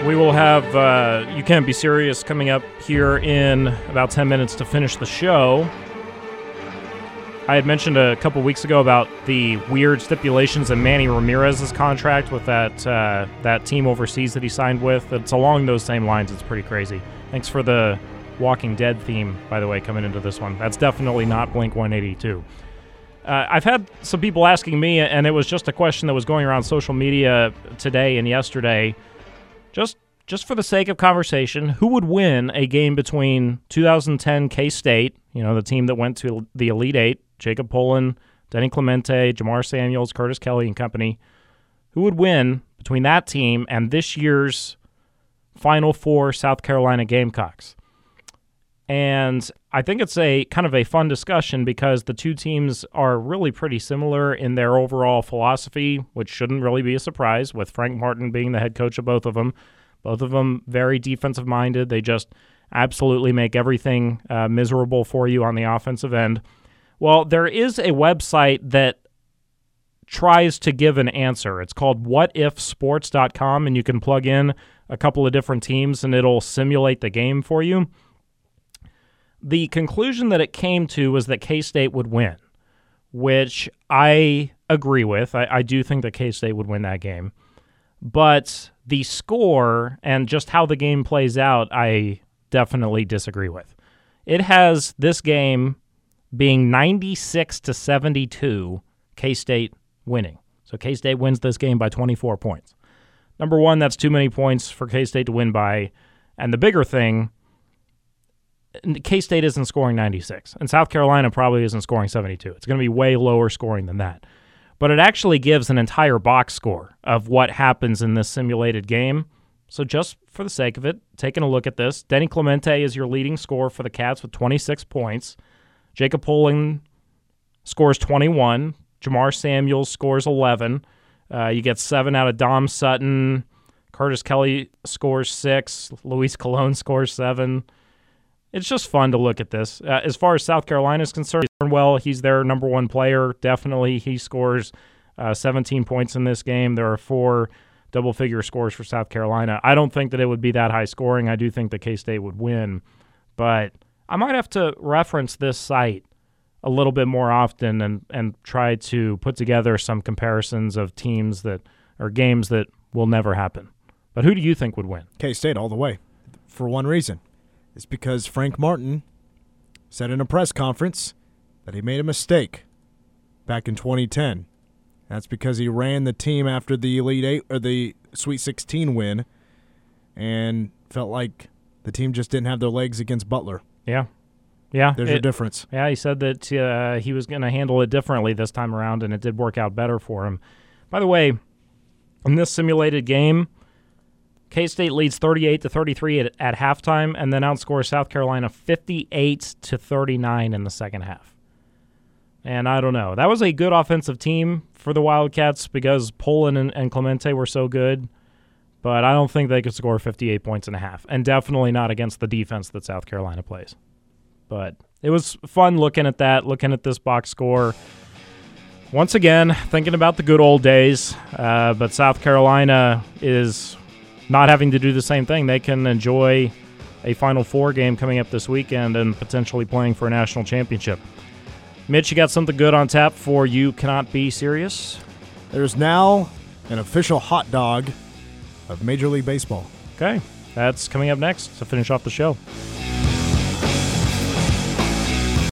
We will have You Can't Be Serious coming up here in about 10 minutes to finish the show. I had mentioned a couple weeks ago about the weird stipulations in Manny Ramirez's contract with that team overseas that he signed with. It's along those same lines. It's pretty crazy. Thanks for the Walking Dead theme, by the way, coming into this one. That's definitely not Blink-182. I've had some people asking me, and it was just a question that was going around social media today and yesterday. Just for the sake of conversation, who would win a game between 2010 K-State, the team that went to the Elite Eight, Jacob Pullen, Denny Clemente, Jamar Samuels, Curtis Kelly, and company? Who would win between that team and this year's Final Four South Carolina Gamecocks? And I think it's a kind of a fun discussion because the two teams are really pretty similar in their overall philosophy, which shouldn't really be a surprise, with Frank Martin being the head coach of both of them. Both of them very defensive-minded. They just absolutely make everything miserable for you on the offensive end. Well, there is a website that tries to give an answer. It's called whatifsports.com, and you can plug in a couple of different teams, and it'll simulate the game for you. The conclusion that it came to was that K-State would win, which I agree with. I do think that K-State would win that game. But the score and just how the game plays out, I definitely disagree with. It has this game being 96-72, K-State winning. So K-State wins this game by 24 points. Number one, that's too many points for K-State to win by. And the bigger thing, K-State isn't scoring 96, and South Carolina probably isn't scoring 72. It's going to be way lower scoring than that. But it actually gives an entire box score of what happens in this simulated game. So just for the sake of it, taking a look at this, Denny Clemente is your leading scorer for the Cats with 26 points. Jacob Pullen scores 21. Jamar Samuels scores 11. You get 7 out of Dom Sutton. Curtis Kelly scores 6. Luis Colon scores 7. It's just fun to look at this. As far as South Carolina is concerned, he's their number one player. Definitely, he scores 17 points in this game. There are 4 double-figure scores for South Carolina. I don't think that it would be that high scoring. I do think that K-State would win. But I might have to reference this site a little bit more often and try to put together some comparisons of teams that or games that will never happen. But who do you think would win? K-State all the way, for one reason. It's because Frank Martin said in a press conference that he made a mistake back in 2010. That's because he ran the team after the Elite Eight or the Sweet 16 win and felt like the team just didn't have their legs against Butler. Yeah. There's your difference. Yeah, he said that he was going to handle it differently this time around, and it did work out better for him. By the way, in this simulated game, K-State leads 38-33 at halftime and then outscores South Carolina 58-39 in the second half. And I don't know. That was a good offensive team for the Wildcats because Pullen and Clemente were so good, but I don't think they could score 58 points and a half, and definitely not against the defense that South Carolina plays. But it was fun looking at that, looking at this box score. Once again, thinking about the good old days, but South Carolina is not having to do the same thing. They can enjoy a Final Four game coming up this weekend and potentially playing for a national championship. Mitch, you got something good on tap for You Cannot Be Serious? There's now an official hot dog of Major League Baseball. Okay, that's coming up next to finish off the show.